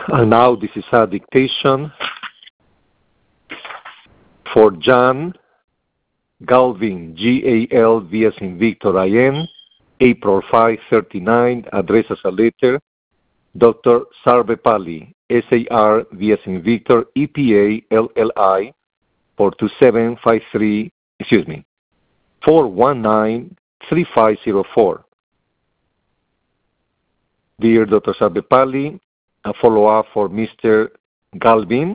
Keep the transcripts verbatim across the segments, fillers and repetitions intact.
And now this is a dictation for Jan Galvin, G A L V as in Victor I N, April fifth, thirty-nine, address as a letter, Doctor Sarvepalli, S A R V as in Victor, E P A L L I, four two seven five three, excuse me, four one nine three five zero four. Dear Doctor Sarvepalli, a follow-up for Mister Galvin.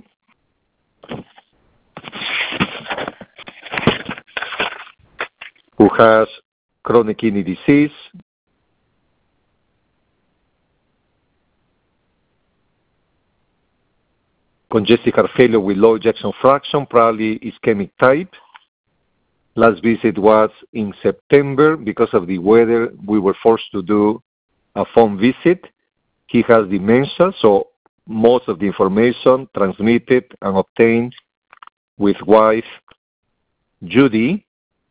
Who has chronic kidney disease, congestive heart failure with low ejection fraction, probably ischemic type. Last visit was in September. Because of the weather, we were forced to do a phone visit. He has dementia, so most of the information transmitted and obtained with wife Judy.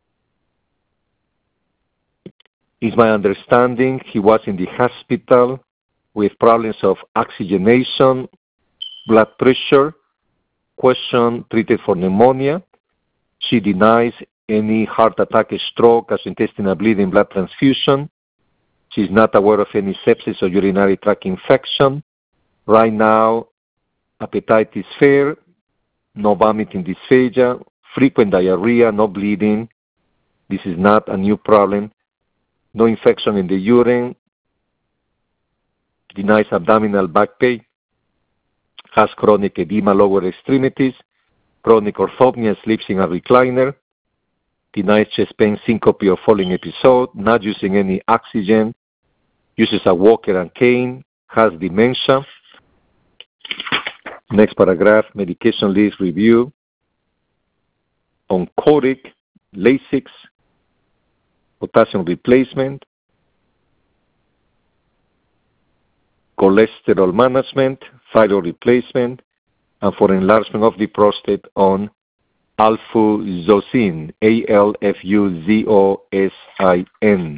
Is my understanding he was in the hospital with problems of oxygenation, blood pressure, question treated for pneumonia. She denies any heart attack, stroke, gastrointestinal bleeding, blood transfusion. She's not aware of any sepsis or urinary tract infection. Right now, appetite is fair, no vomiting dysphagia, frequent diarrhea, no bleeding. This is not a new problem. No infection in the urine, denies abdominal back pain, has chronic edema lower extremities, chronic orthopnea, sleeps in a recliner, denies chest pain, syncope or falling episode, not using any oxygen, uses a walker and cane, has dementia. Next paragraph, medication list review, Oncodic, Lasix, potassium replacement, cholesterol management, thyroid replacement, and for enlargement of the prostate on alfuzosin, A L F U Z O S I N.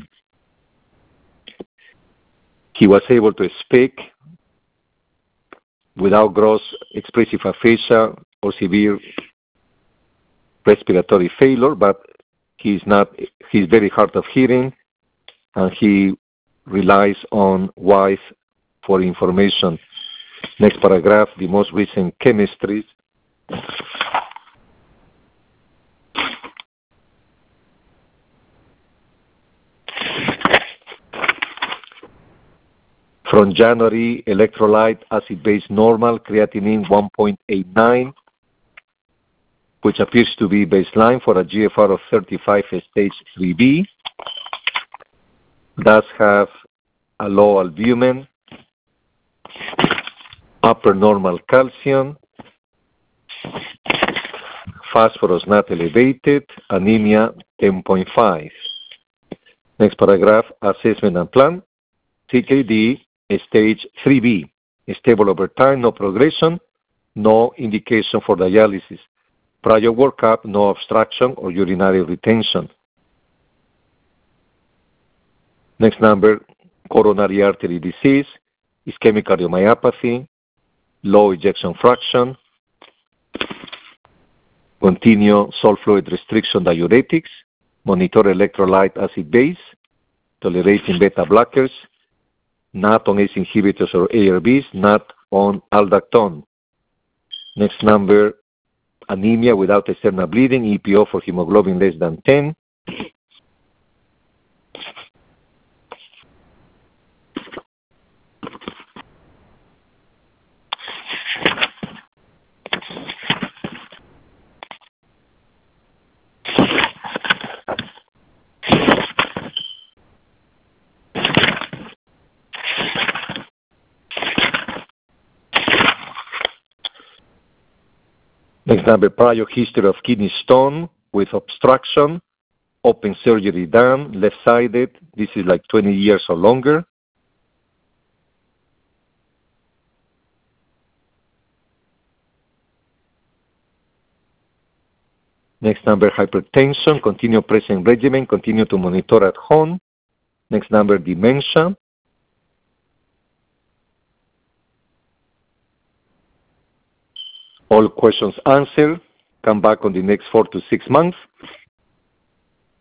He was able to speak without gross expressive aphasia or severe respiratory failure, but he's not, he's very hard of hearing, and he relies on wife for information. Next paragraph, the most recent chemistries. From January, electrolyte acid-base normal, creatinine one point eight nine, which appears to be baseline for a G F R of thirty-five stage three B. Does have a low albumin, upper normal calcium, phosphorus not elevated, anemia ten point five. Next paragraph, assessment and plan. C K D, stage three B, stable over time, no progression, no indication for dialysis. Prior workup, no obstruction or urinary retention. Next number, coronary artery disease, ischemic cardiomyopathy, low ejection fraction, continue salt fluid restriction diuretics, monitor electrolyte acid base, tolerating beta blockers, not on A C E inhibitors or A R Bs, not on aldactone. Next number, anemia without external bleeding, E P O for hemoglobin less than ten. Next number, prior history of kidney stone with obstruction, open surgery done, left-sided. This is like twenty years or longer. Next number, hypertension, continue pressing regimen, continue to monitor at home. Next number, dementia. all questions answered. Come back on the next four to six months.